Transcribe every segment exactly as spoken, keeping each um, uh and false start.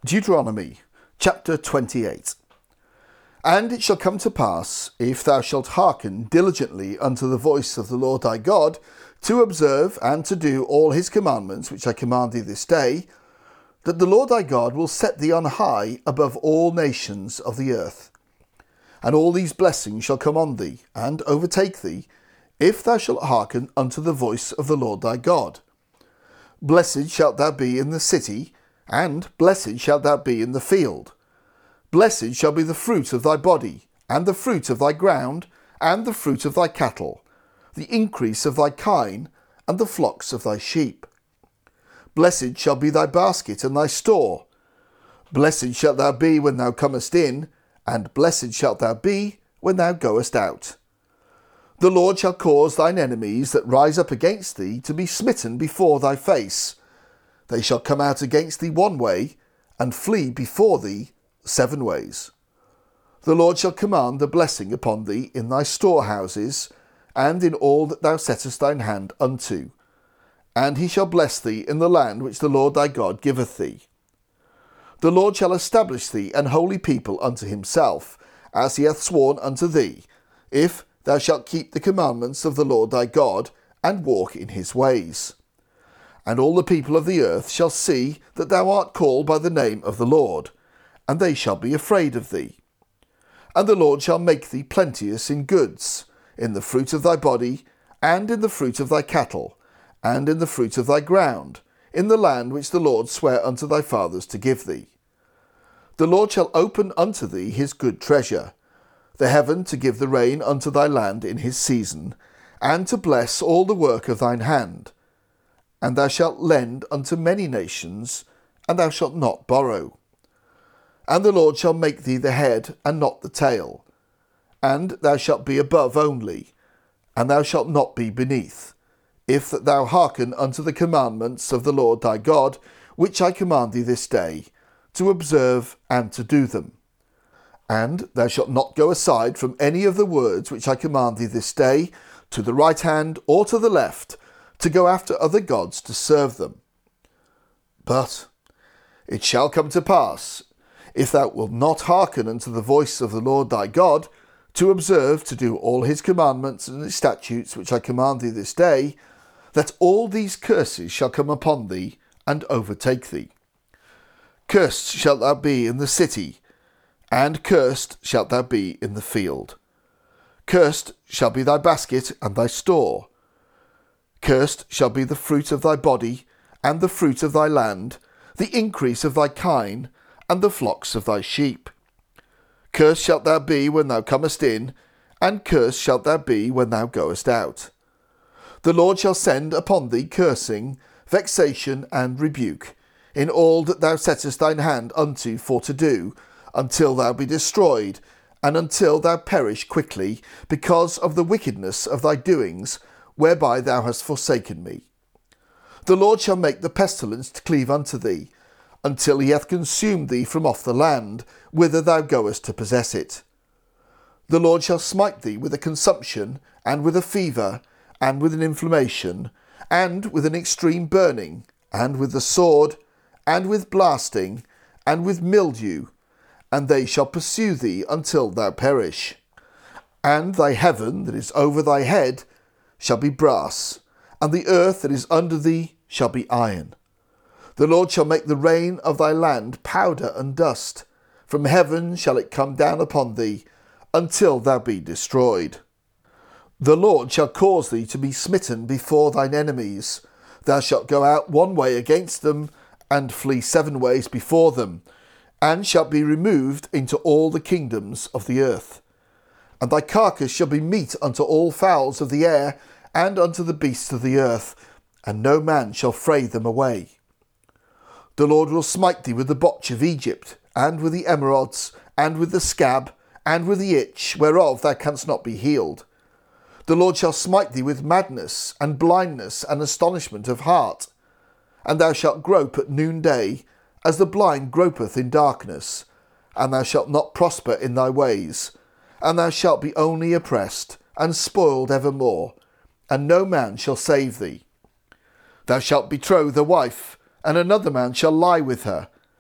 Deuteronomy chapter twenty-eight. And it shall come to pass, if thou shalt hearken diligently unto the voice of the Lord thy God, to observe and to do all his commandments which I command thee this day, that the Lord thy God will set thee on high above all nations of the earth. And all these blessings shall come on thee, and overtake thee, if thou shalt hearken unto the voice of the Lord thy God. Blessed shalt thou be in the city, and blessed shalt thou be in the field. Blessed shall be the fruit of thy body, and the fruit of thy ground, and the fruit of thy cattle, the increase of thy kine, and the flocks of thy sheep. Blessed shall be thy basket and thy store. Blessed shalt thou be when thou comest in, and blessed shalt thou be when thou goest out. The Lord shall cause thine enemies that rise up against thee to be smitten before thy face. They shall come out against thee one way, and flee before thee seven ways. The Lord shall command the blessing upon thee in thy storehouses, and in all that thou settest thine hand unto. And he shall bless thee in the land which the Lord thy God giveth thee. The Lord shall establish thee an holy people unto himself, as he hath sworn unto thee, if thou shalt keep the commandments of the Lord thy God, and walk in his ways. And all the people of the earth shall see that thou art called by the name of the Lord, and they shall be afraid of thee. And the Lord shall make thee plenteous in goods, in the fruit of thy body, and in the fruit of thy cattle, and in the fruit of thy ground, in the land which the Lord sware unto thy fathers to give thee. The Lord shall open unto thee his good treasure, the heaven to give the rain unto thy land in his season, and to bless all the work of thine hand. And thou shalt lend unto many nations, and thou shalt not borrow. And the Lord shall make thee the head, and not the tail. And thou shalt be above only, and thou shalt not be beneath, if that thou hearken unto the commandments of the Lord thy God, which I command thee this day, to observe and to do them. And thou shalt not go aside from any of the words which I command thee this day, to the right hand or to the left, to go after other gods to serve them. But it shall come to pass, if thou wilt not hearken unto the voice of the Lord thy God, to observe to do all his commandments and his statutes which I command thee this day, that all these curses shall come upon thee and overtake thee. Cursed shalt thou be in the city, and cursed shalt thou be in the field. Cursed shall be thy basket and thy store. Cursed shall be the fruit of thy body, and the fruit of thy land, the increase of thy kine, and the flocks of thy sheep. Cursed shalt thou be when thou comest in, and cursed shalt thou be when thou goest out. The Lord shall send upon thee cursing, vexation, and rebuke, in all that thou settest thine hand unto for to do, until thou be destroyed, and until thou perish quickly, because of the wickedness of thy doings, whereby thou hast forsaken me. The Lord shall make the pestilence to cleave unto thee, until he hath consumed thee from off the land, whither thou goest to possess it. The Lord shall smite thee with a consumption, and with a fever, and with an inflammation, and with an extreme burning, and with the sword, and with blasting, and with mildew, and they shall pursue thee until thou perish. And thy heaven that is over thy head shall be brass, and the earth that is under thee shall be iron. The Lord shall make the rain of thy land powder and dust. From heaven shall it come down upon thee, until thou be destroyed. The Lord shall cause thee to be smitten before thine enemies. Thou shalt go out one way against them, and flee seven ways before them, and shalt be removed into all the kingdoms of the earth. And thy carcass shall be meat unto all fowls of the air, and unto the beasts of the earth, and no man shall fray them away. The Lord will smite thee with the botch of Egypt, and with the emerods, and with the scab, and with the itch, whereof thou canst not be healed. The Lord shall smite thee with madness, and blindness, and astonishment of heart. And thou shalt grope at noonday, as the blind gropeth in darkness, and thou shalt not prosper in thy ways, and thou shalt be only oppressed, and spoiled evermore, and no man shall save thee. Thou shalt betroth a wife, and another man shall lie with her,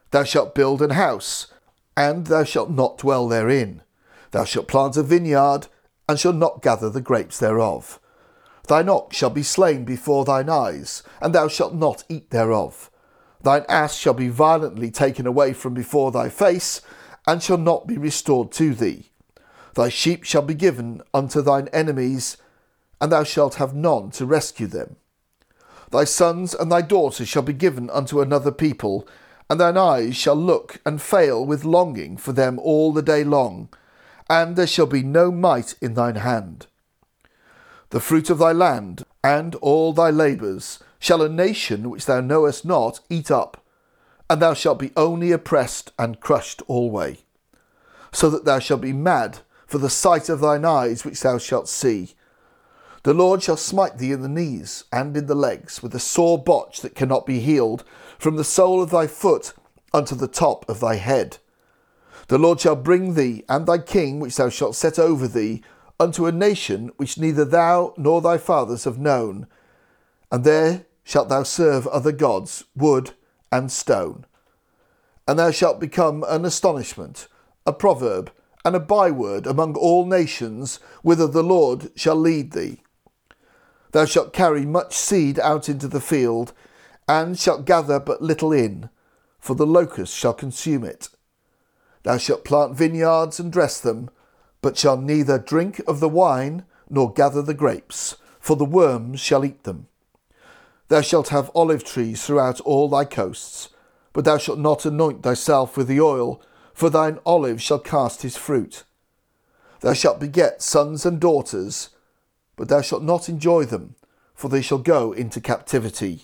Thou shalt build an house, and thou shalt not dwell therein. Thou shalt plant a vineyard, and shalt not gather the grapes thereof. Thine ox shall be slain before thine eyes, and thou shalt not eat thereof. Thine ass shall be violently taken away from before thy face, and shall not be restored to thee. Thy sheep shall be given unto thine enemies, and thou shalt have none to rescue them. Thy sons and thy daughters shall be given unto another people, and thine eyes shall look and fail with longing for them all the day long, and there shall be no might in thine hand. The fruit of thy land, and all thy labours, shall a nation which thou knowest not eat up, and thou shalt be only oppressed and crushed alway, so that thou shalt be mad for the sight of thine eyes which thou shalt see. The Lord shall smite thee in the knees and in the legs with a sore botch that cannot be healed, from the sole of thy foot unto the top of thy head. The Lord shall bring thee and thy king which thou shalt set over thee unto a nation which neither thou nor thy fathers have known, and there shalt thou serve other gods, wood and stone. And thou shalt become an astonishment, a proverb, and a byword among all nations, whither the Lord shall lead thee. Thou shalt carry much seed out into the field, and shalt gather but little in, for the locust shall consume it. Thou shalt plant vineyards and dress them, but shalt neither drink of the wine nor gather the grapes, for the worms shall eat them. Thou shalt have olive trees throughout all thy coasts, but thou shalt not anoint thyself with the oil, for thine olive shall cast his fruit. Thou shalt beget sons and daughters, but thou shalt not enjoy them, for they shall go into captivity.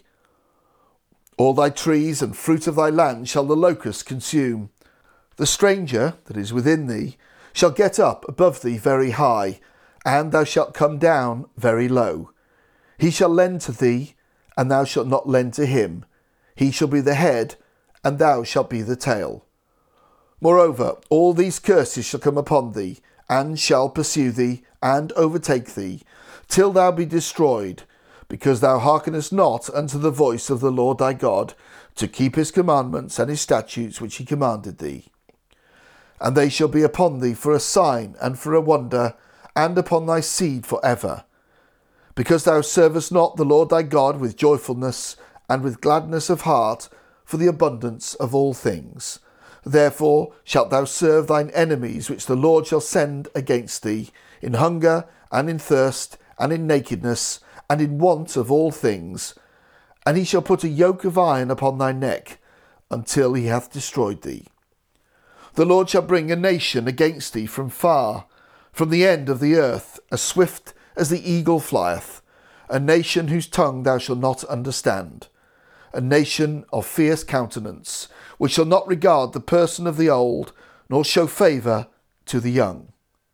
All thy trees and fruit of thy land shall the locust consume. The stranger that is within thee shall get up above thee very high, and thou shalt come down very low. He shall lend to thee, and thou shalt not lend to him. He shall be the head, and thou shalt be the tail. Moreover, all these curses shall come upon thee, and shall pursue thee, and overtake thee, till thou be destroyed, because thou hearkenest not unto the voice of the Lord thy God, to keep his commandments and his statutes which he commanded thee. And they shall be upon thee for a sign and for a wonder, and upon thy seed for ever. Because thou servest not the Lord thy God with joyfulness and with gladness of heart, for the abundance of all things. Therefore shalt thou serve thine enemies which the Lord shall send against thee, in hunger and in thirst and in nakedness and in want of all things. And he shall put a yoke of iron upon thy neck, until he hath destroyed thee. The Lord shall bring a nation against thee from far, from the end of the earth, as swift as the eagle flieth, a nation whose tongue thou shalt not understand, a nation of fierce countenance, which shall not regard the person of the old, nor show favour to the young.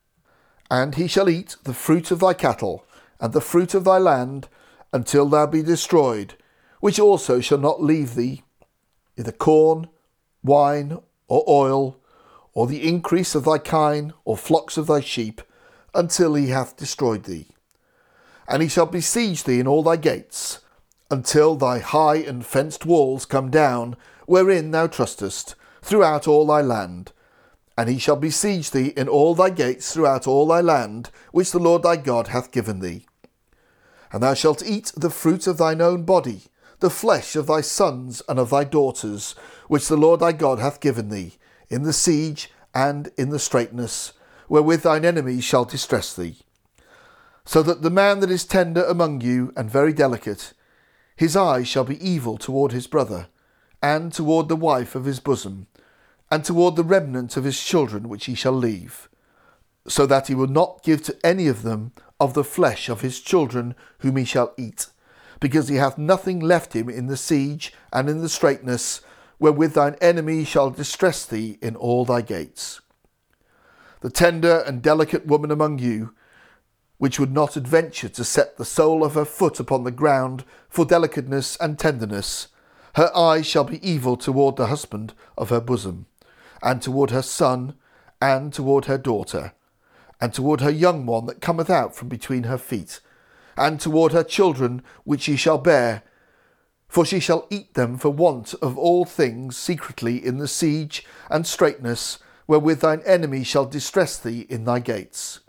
And he shall eat the fruit of thy cattle, and the fruit of thy land, until thou be destroyed, which also shall not leave thee, either corn, wine, or oil, or the increase of thy kine, or flocks of thy sheep, until he hath destroyed thee. And he shall besiege thee in all thy gates, until thy high and fenced walls come down, wherein thou trustest, throughout all thy land. And he shall besiege thee in all thy gates throughout all thy land, which the Lord thy God hath given thee. And thou shalt eat the fruit of thine own body, the flesh of thy sons and of thy daughters, which the Lord thy God hath given thee, in the siege and in the straitness, wherewith thine enemies shall distress thee. So that the man that is tender among you and very delicate, his eye shall be evil toward his brother, and toward the wife of his bosom, and toward the remnant of his children which he shall leave, so that he will not give to any of them of the flesh of his children whom he shall eat, because he hath nothing left him in the siege and in the straitness, wherewith thine enemy shall distress thee in all thy gates. The tender and delicate woman among you, which would not adventure to set the sole of her foot upon the ground for delicateness and tenderness, her eye shall be evil toward the husband of her bosom, and toward her son, and toward her daughter, and toward her young one that cometh out from between her feet, and toward her children which she shall bear, For she shall eat them for want of all things secretly in the siege and straitness, wherewith thine enemy shall distress thee in thy gates.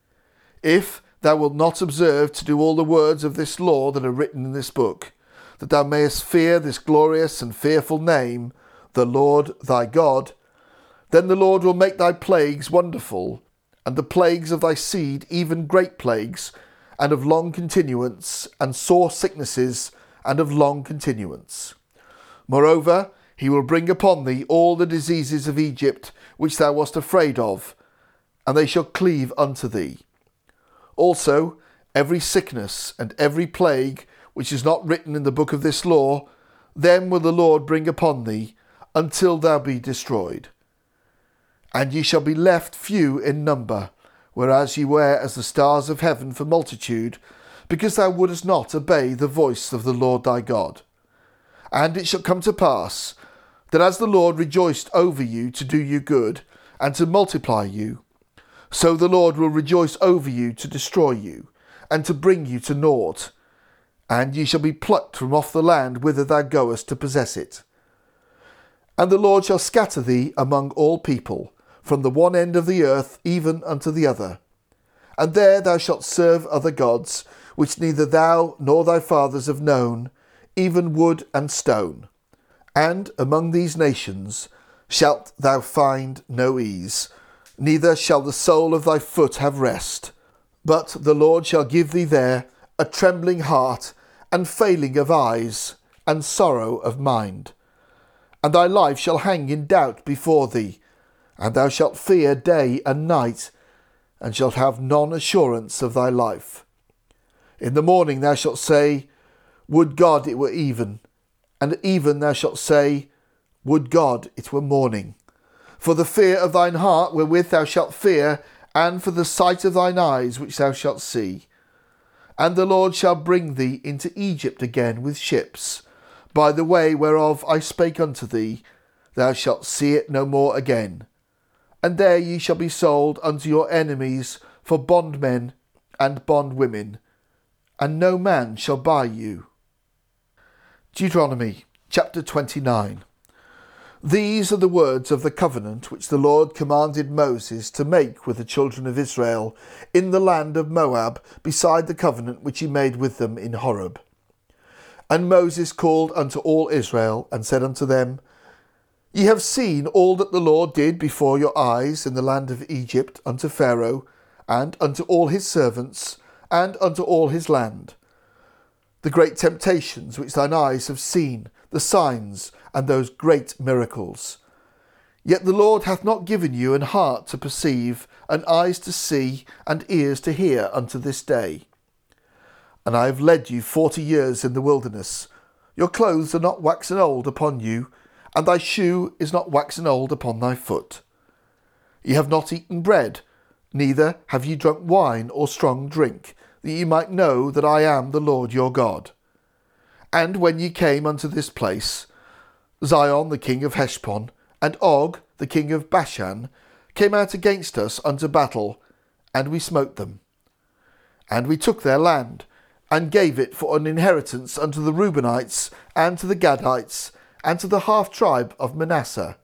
If thou wilt not observe to do all the words of this law that are written in this book, that thou mayest fear this glorious and fearful name, the Lord thy God, then the Lord will make thy plagues wonderful, and the plagues of thy seed even great plagues, and of long continuance, and sore sicknesses, and of long continuance. Moreover, he will bring upon thee all the diseases of Egypt, which thou wast afraid of, and they shall cleave unto thee. Also, every sickness and every plague, which is not written in the book of this law, them will the Lord bring upon thee, until thou be destroyed. And ye shall be left few in number, whereas ye were as the stars of heaven for multitude, because thou wouldest not obey the voice of the Lord thy God. And it shall come to pass, that as the Lord rejoiced over you to do you good, and to multiply you, so the Lord will rejoice over you to destroy you, and to bring you to naught, and ye shall be plucked from off the land whither thou goest to possess it. And the Lord shall scatter thee among all people, from the one end of the earth even unto the other. And there thou shalt serve other gods, which neither thou nor thy fathers have known, even wood and stone. And among these nations shalt thou find no ease, neither shall the sole of thy foot have rest. But the Lord shall give thee there a trembling heart, and failing of eyes, and sorrow of mind. And thy life shall hang in doubt before thee, and thou shalt fear day and night, and shalt have none assurance of thy life. In the morning thou shalt say, Would God it were even, and at even thou shalt say, Would God it were morning. For the fear of thine heart wherewith thou shalt fear, and for the sight of thine eyes which thou shalt see. And the Lord shall bring thee into Egypt again with ships, by the way whereof I spake unto thee, thou shalt see it no more again. And there ye shall be sold unto your enemies for bondmen and bondwomen, and no man shall buy you. Deuteronomy chapter twenty-nine. These are the words of the covenant which the Lord commanded Moses to make with the children of Israel in the land of Moab, beside the covenant which he made with them in Horeb. And Moses called unto all Israel, and said unto them, Ye have seen all that the Lord did before your eyes in the land of Egypt unto Pharaoh, and unto all his servants, and unto all his land. The great temptations which thine eyes have seen, the signs, and those great miracles. Yet the Lord hath not given you an heart to perceive, and eyes to see, and ears to hear unto this day. And I have led you forty years in the wilderness. Your clothes are not waxen old upon you, and thy shoe is not waxen old upon thy foot. Ye have not eaten bread, neither have ye drunk wine or strong drink, that ye might know that I am the Lord your God. And when ye came unto this place, Sihon the king of Heshbon, and Og the king of Bashan, came out against us unto battle, and we smote them. And we took their land, and gave it for an inheritance unto the Reubenites, and to the Gadites, and to the half-tribe of Manasseh.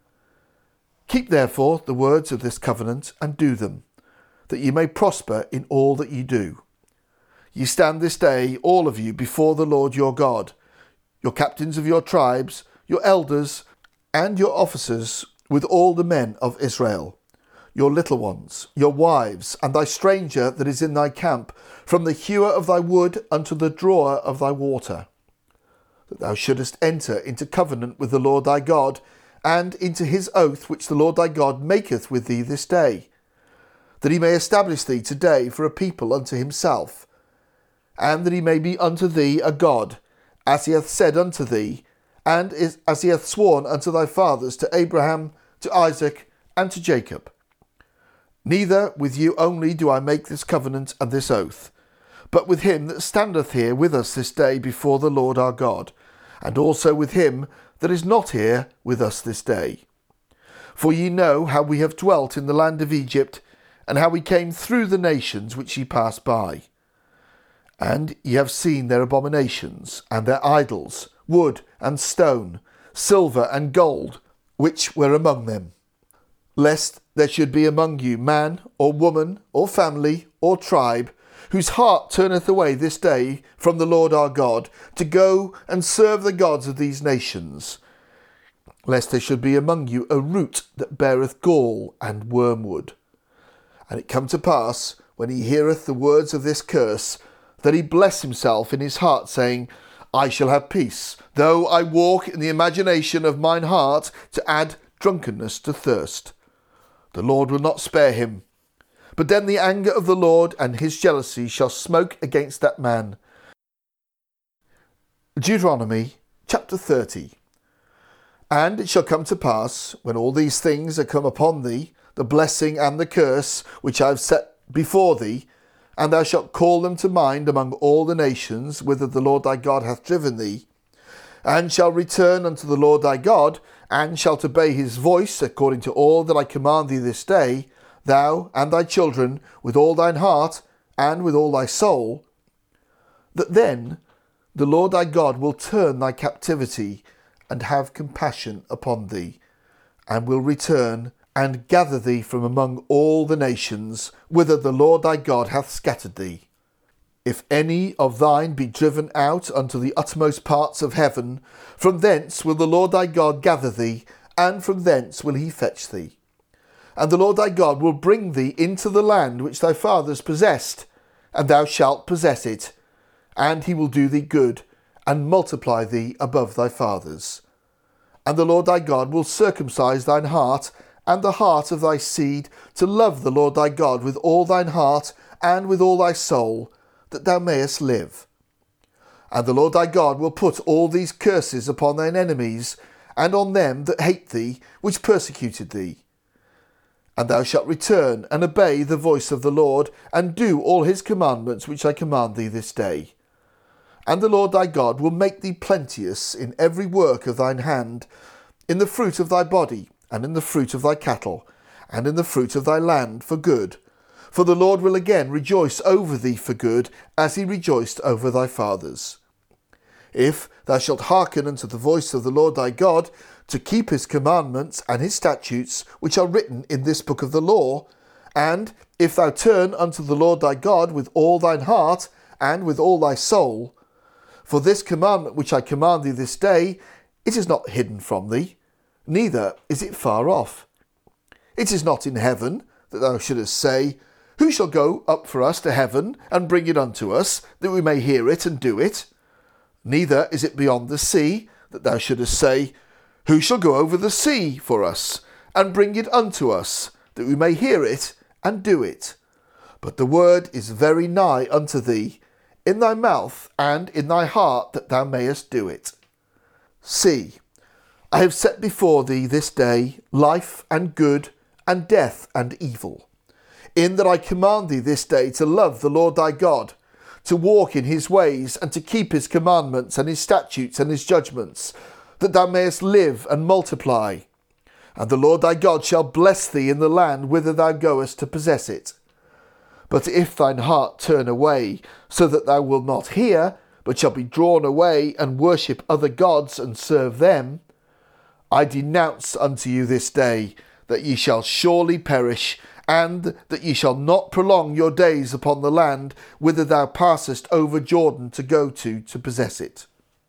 Keep therefore the words of this covenant, and do them, that ye may prosper in all that ye do. Ye stand this day, all of you, before the Lord your God, your captains of your tribes, your elders, and your officers, with all the men of Israel, your little ones, your wives, and thy stranger that is in thy camp, from the hewer of thy wood unto the drawer of thy water, that thou shouldest enter into covenant with the Lord thy God, and into his oath which the Lord thy God maketh with thee this day, that he may establish thee today for a people unto himself, and that he may be unto thee a God, as he hath said unto thee, and as he hath sworn unto thy fathers, to Abraham, to Isaac, and to Jacob. Neither with you only do I make this covenant and this oath, but with him that standeth here with us this day before the Lord our God, and also with him that is not here with us this day. For ye know how we have dwelt in the land of Egypt, and how we came through the nations which ye passed by. And ye have seen their abominations, and their idols, wood and stone, silver and gold, which were among them. Lest there should be among you man, or woman, or family, or tribe, whose heart turneth away this day from the Lord our God, to go and serve the gods of these nations. Lest there should be among you a root that beareth gall and wormwood. And it come to pass, when he heareth the words of this curse, that he bless himself in his heart, saying, I shall have peace, though I walk in the imagination of mine heart to add drunkenness to thirst. The Lord will not spare him. But then the anger of the Lord and his jealousy shall smoke against that man. Deuteronomy chapter thirty. And it shall come to pass, when all these things are come upon thee, the blessing and the curse which I have set before thee, and thou shalt call them to mind among all the nations whither the Lord thy God hath driven thee, and shall return unto the Lord thy God, and shalt obey his voice according to all that I command thee this day, thou and thy children, with all thine heart and with all thy soul, that then the Lord thy God will turn thy captivity and have compassion upon thee, and will return and gather thee from among all the nations whither the Lord thy God hath scattered thee. If any of thine be driven out unto the utmost parts of heaven, from thence will the Lord thy God gather thee, and from thence will he fetch thee. And the Lord thy God will bring thee into the land which thy fathers possessed, and thou shalt possess it, and he will do thee good, and multiply thee above thy fathers. And the Lord thy God will circumcise thine heart, and the heart of thy seed, to love the Lord thy God with all thine heart, and with all thy soul, that thou mayest live. And the Lord thy God will put all these curses upon thine enemies, and on them that hate thee, which persecuted thee. And thou shalt return and obey the voice of the Lord, and do all his commandments which I command thee this day. And the Lord thy God will make thee plenteous in every work of thine hand, in the fruit of thy body, and in the fruit of thy cattle, and in the fruit of thy land, for good. For the Lord will again rejoice over thee for good, as he rejoiced over thy fathers. If thou shalt hearken unto the voice of the Lord thy God, to keep his commandments and his statutes, which are written in this book of the law, and if thou turn unto the Lord thy God with all thine heart, and with all thy soul, for this commandment which I command thee this day, it is not hidden from thee, neither is it far off. It is not in heaven, that thou shouldest say, Who shall go up for us to heaven, and bring it unto us, that we may hear it and do it? Neither is it beyond the sea, that thou shouldest say, Who shall go over the sea for us, and bring it unto us, that we may hear it and do it? But the word is very nigh unto thee, in thy mouth and in thy heart, that thou mayest do it. See, I have set before thee this day life and good, and death and evil, in that I command thee this day to love the Lord thy God, to walk in his ways, and to keep his commandments and his statutes and his judgments, that thou mayest live and multiply. And the Lord thy God shall bless thee in the land whither thou goest to possess it. But if thine heart turn away, so that thou wilt not hear, but shall be drawn away, and worship other gods, and serve them, I denounce unto you this day that ye shall surely perish, and that ye shall not prolong your days upon the land whither thou passest over Jordan to go to, to possess it.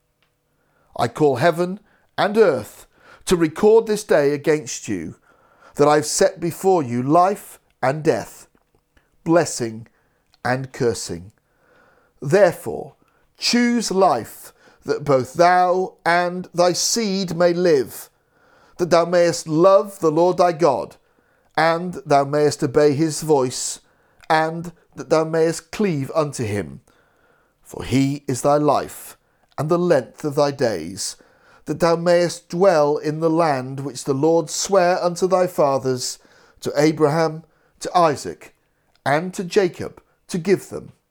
I call heaven and earth to record this day against you, that I have set before you life and death, blessing and cursing. Therefore, choose life, that both thou and thy seed may live, that thou mayest love the Lord thy God, and thou mayest obey his voice, and that thou mayest cleave unto him. For he is thy life, and the length of thy days, that thou mayest dwell in the land which the Lord sware unto thy fathers, to Abraham, to Isaac, and to Jacob, to give them.